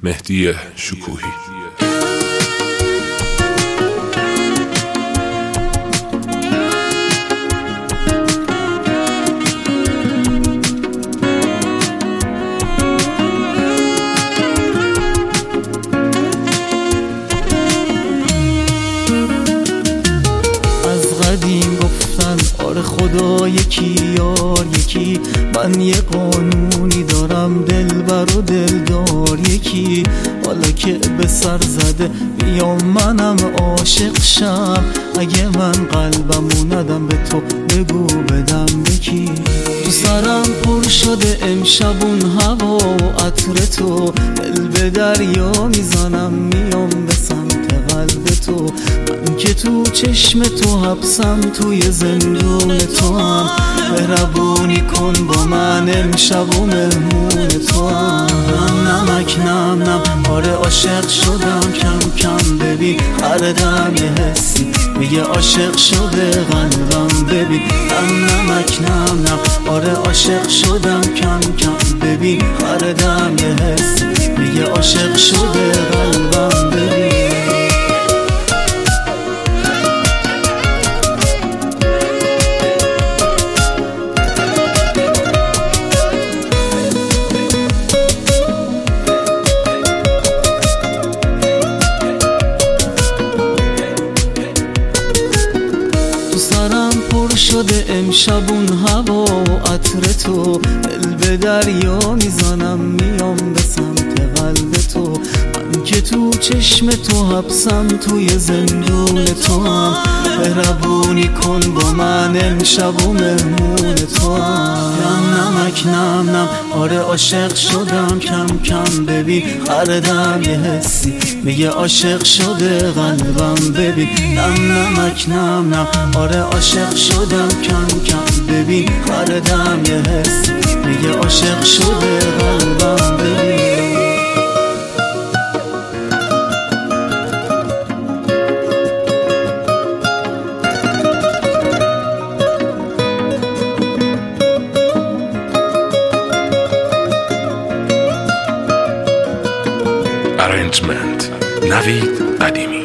مهدی شکوهی. قدیم گفتن آره خدا یکی یار یکی، من یه قانونی دارم دلبر و دلدار یکی. حالا که به سر زده بیام منم عاشق شم، اگه من قلبمو ندم به تو بگو بدم بکی. تو سرم پر شده امشب اون هوا و عطر تو، دل به دریا میزنم میام به سمت قلب تو. من که تو چشم تو حبسم، توی زندون تو هم مهربونی کن با من امشب و مهمون تو هم. نمک نم نم آره عاشق شدم کم کم، ببین هر دم یه حسی میگه عاشق شده قلبم. ببین نمک نم نم آره عاشق شدم کم کم، ببین هر دم یه حسی میگه عاشق شده قلبم. ببین شده امشب اون هوا و عطر تو، دل به دریا میزنم میام به سمت قلب تو. من که تو چشم تو حبسم، توی زندون تو هم مهربونی کن با من امشب و مهمون تو هم. نمک نم نم آره عاشق شدم کم کم، ببین هر دم یه حسی میگه عاشق شده قلبم. ببین نمک نم نم آره عاشق شدم کم کم، ببین هر دم یه حسی میگه عاشق شده قلبم. ببین Arrangement نوید قدیمی.